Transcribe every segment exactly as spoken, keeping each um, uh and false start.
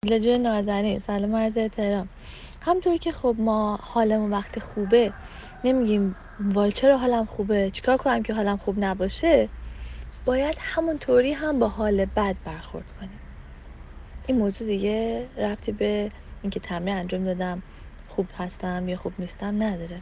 لجوی نازنین، سلام عرض احترام. همطور که خب ما حالمون وقتی خوبه نمیگیم وای چرا حالم خوبه، چیکار کنم که حالم خوب نباشه، باید همونطوری هم با حال بد برخورد کنیم. این موضوع دیگه ربطی به اینکه تمرین انجام دادم خوب هستم یا خوب نیستم نداره.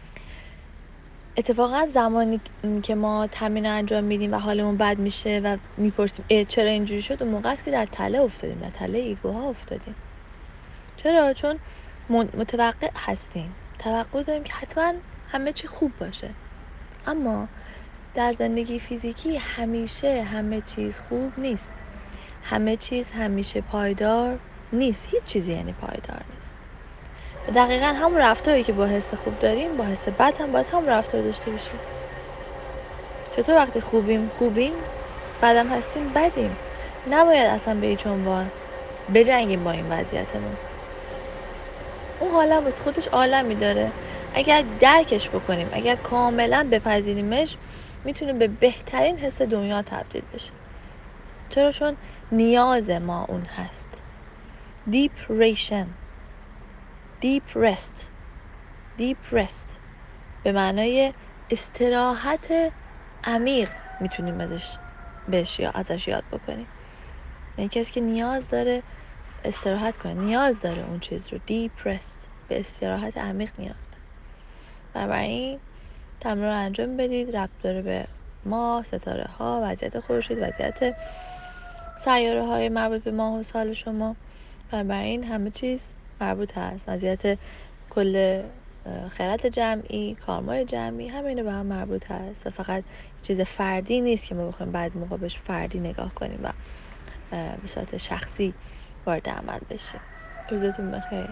اتفاقا زمانی که ما تمرین انجام میدیم و حالمون بد میشه و میپرسیم اه چرا اینجوری شد، اون موقع است که در تله افتادیم، در تله ایگوها افتادیم. چرا؟ چون متوقع هستیم، توقع داریم که حتما همه چی خوب باشه، اما در زندگی فیزیکی همیشه همه چیز خوب نیست، همه چیز همیشه پایدار نیست، هیچ چیزی یعنی پایدار نیست. و دقیقا همون رفتاری که با حس خوب داریم با حس بد هم باید همون رفتار داشته باشیم. چطور وقتی خوبیم خوبیم، بدم هستیم بدیم؟ نباید اصلا به هیچ عنوان بجنگیم با این وضعیتمون. اون حالم از خودش عالمی داره، اگر درکش بکنیم، اگر کاملا بپذیریمش، میتونه به بهترین حس دنیا تبدیل بشه. چرا؟ چون نیاز ما اون هست. deep ration deep rest deep rest به معنای استراحت عمیق میتونیم ازش بهش یا ازش یاد بکنیم. یعنی کسی که نیاز داره استراحت کنه، نیاز داره اون چیز رو، deep rest، به استراحت عمیق نیاز داره. بنابراین تمرین رو انجام بدید، ربط داره به ما، ستاره ها، وضعیت خورشید، وضعیت سیاره های مربوط به ماه و سال شما. بنابراین همه چیز مربوط هست، وضعیت کل خیرات جمعی، کارمای جمعی، همه اینا به هم مربوط هست و فقط چیز فردی نیست که ما بخوایم بعضی موقع بهش فردی نگاه کنیم و به صورت شخصی وارد عمل بشیم. روزتون بخیر.